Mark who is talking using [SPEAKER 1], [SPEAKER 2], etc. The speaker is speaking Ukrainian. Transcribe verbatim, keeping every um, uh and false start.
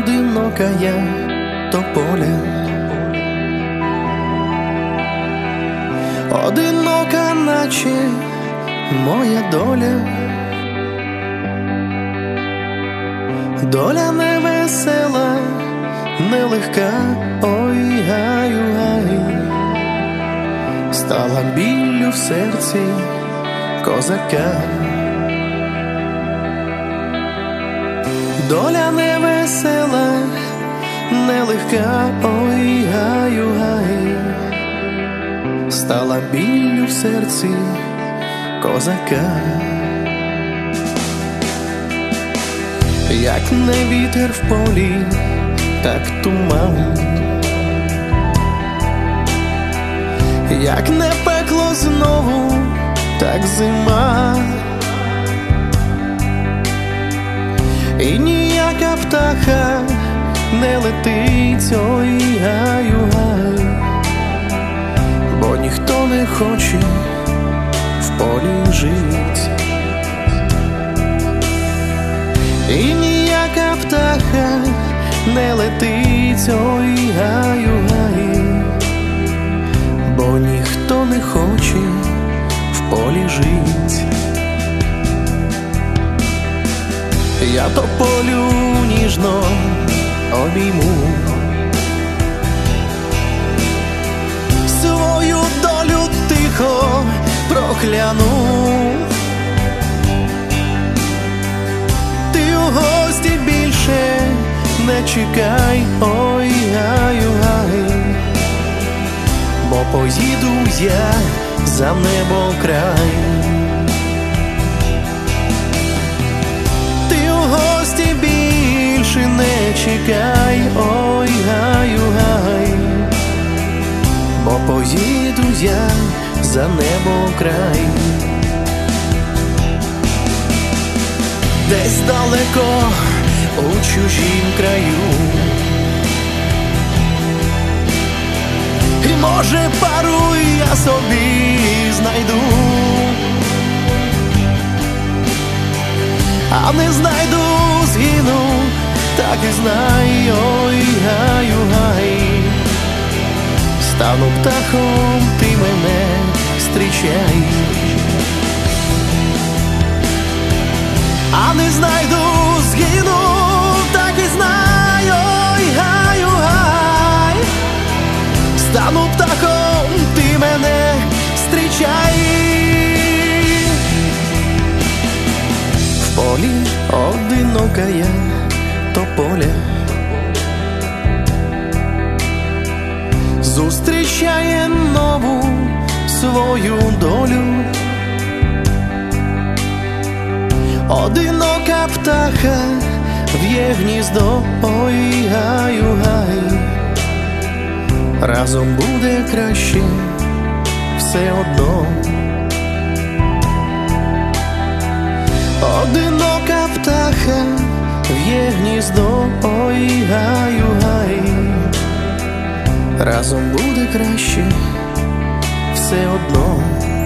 [SPEAKER 1] одинокая тополя, одинока, наче моя доля. Доля невесела, нелегка, ой, гаю, гай, стала біллю в серці козака. Доля невесела, нелегка, ой, гаю, гай, стала біллю в серці козака. Як не вітер в полі, так туман, як не пекло знову, так зима. І ніяка птаха не летить, ой, гаю, гай, бо ніхто не хоче в полі жить. І ніяка птаха не летить, ой, гаю, гай, бо ніхто не хоче в полі жить. Я тополю ніжно обійму, свою долю тихо прокляну. Ти у гості більше не чекай, ой, гаю, гай, бо поїду я за небо край. Гості більше не чекай, ой, гаю, гай, бо поїду я за небо край. Десь далеко у чужім краю, і може пару я собі знайду, а не знайду, згину, так і знай, ой, гаю, гай, стану птахом, ти мене зустрічай. А не знайду, згину, так і знай, ой, гаю, гай, стану птахом, ти мене зустрічай. В полі одинокая тополя зустрічає нову свою долю. Одинока птаха в'є гніздо, ой, гаю, гай, разом буде краще все одно. Одинока птаха в'є гніздо, ой, гаю, гай, разом буде краще все одно.